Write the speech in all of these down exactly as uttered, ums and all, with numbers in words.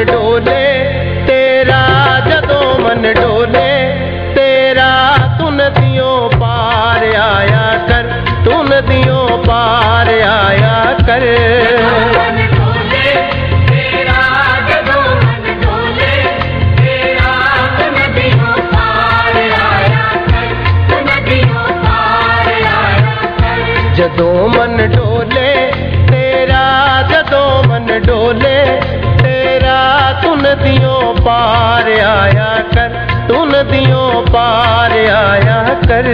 डोले तेरा, जदों मन डोले तेरा, तू नदियों पार आया कर, तू नदियों पार आया कर। जदों मन डोले तेरा, जदों मन डोले तेरा, तू नदियों पार आया कर, तू नदियों पार आया कर।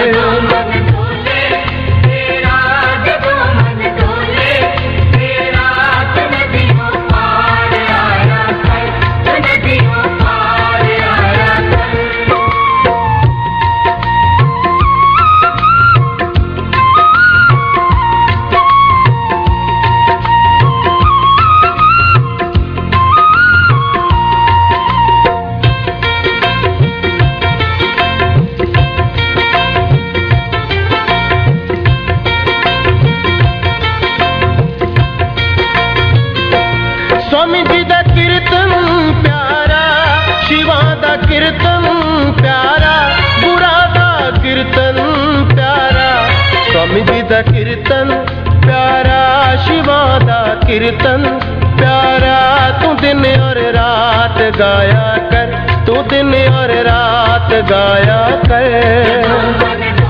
स्वामी जी दा कीर्तन प्यारा, शिवा दा कीर्तन प्यारा, गुरा दा कीर्तन प्यारा। स्वामी जी दा कीर्तन प्यारा, शिवा दा कीर्तन प्यारा, तू दिन और रात गाया कर, तू दिन और रात गाया कर।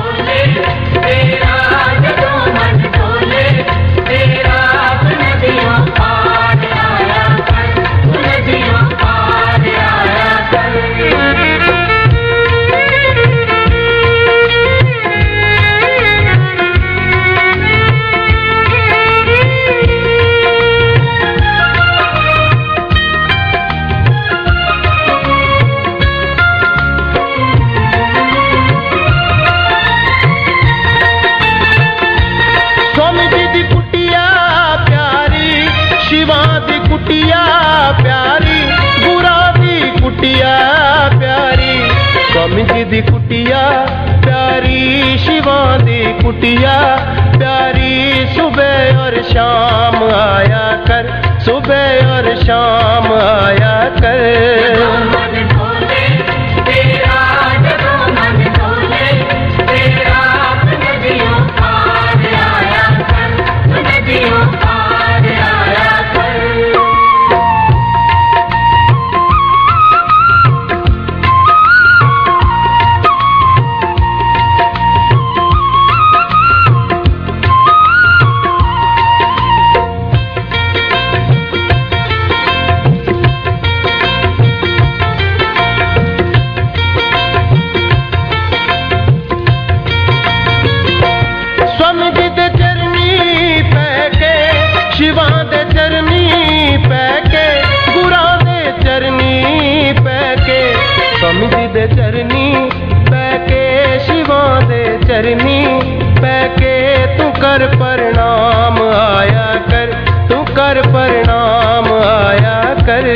शिवा दी कुटिया प्यारी, गुरा दी कुटिया प्यारी। स्वामी जी दी कुटिया प्यारी, शिवा दी कुटिया प्यारी, सुबह और शाम आया कर, सुबह और शाम आया कर। शिवा दे चरनी पैके, गुरा दे चरनी पैके। स्वामी जी दे चरनी पैके, शिवा दे चरनी पैके, तू कर प्रणाम आया कर, तू कर प्रणाम आया कर।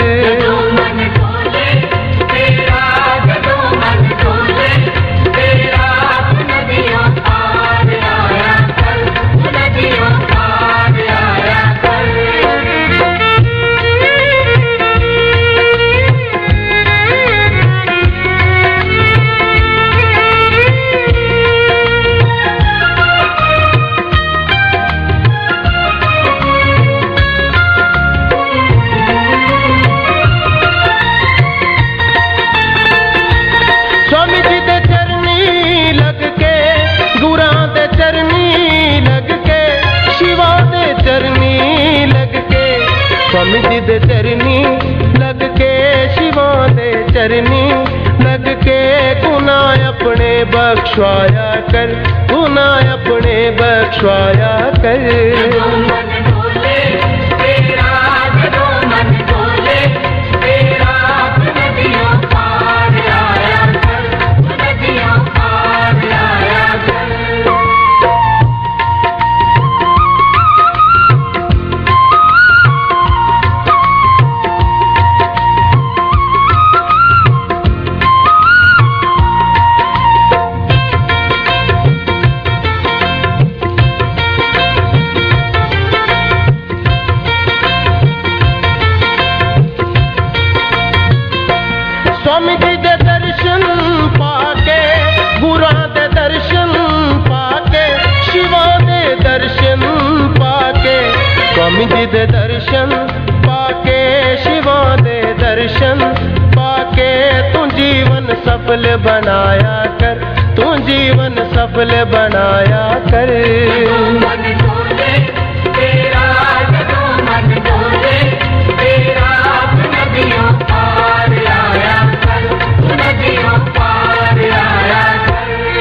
स्वामी जी दे चरनी लग के, शिवा दे चरनी लग के, गुनाह अपने बख्शवाया कर, गुनाह अपने बख्शवाया कर। जी दे दर्शन पाके, शिवां दे दर्शन पाके, तू जीवन सफल बनाया कर, तू जीवन सफल बनाया कर। मन डोले तेरा, जदों मन डोले तेरा, तू नदियों पार आया कर, तू नदियों पार आया कर।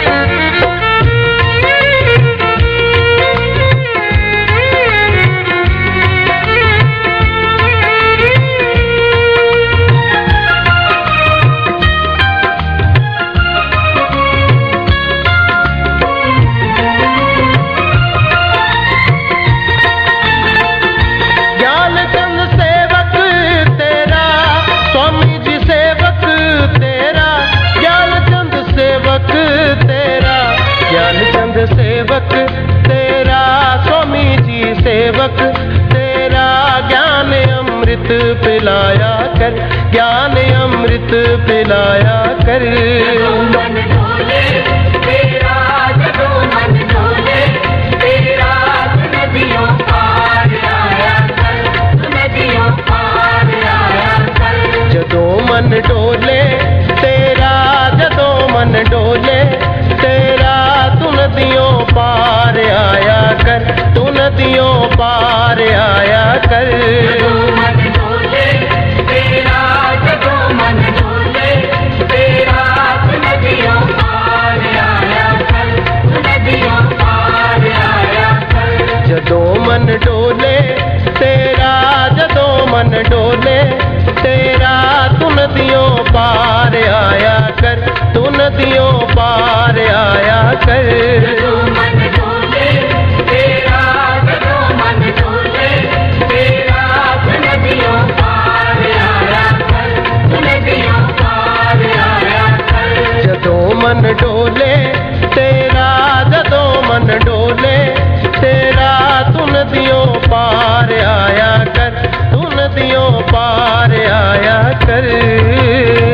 सेवक तेरा, स्वामी जी सेवक तेरा, ज्ञान अमृत पिलाया कर, ज्ञान अमृत पिलाया कर। मन डोले तेरा, जदों मन डोले तेरा, तू नदियों पार आया कर, तू नदियों पार आया कर। जदों मन डोले तेरा, जदों मन डोले तेरा, तू नदियों पार आया कर, तू नदियों पार आया कर। जदों मन डोले तेरा, जदों मन डोले तेरा, तू नदियों पार आया कर, तू नदियों पार आया कर। जदों मन डोले तेरा, जदों मन डोले तेरा, तू नदियों पार आया कर, तू नदियों पार आया कर। जदों मन डोले तेरा, जदों मन डोले तेरा, तू नदियों पार आया कर, तू नदियों पार आया कर। जदों मन डोले तेरा, जदों मन डोले तेरा, तू नदियों पार आया कर, तू नदियों पार आया कर।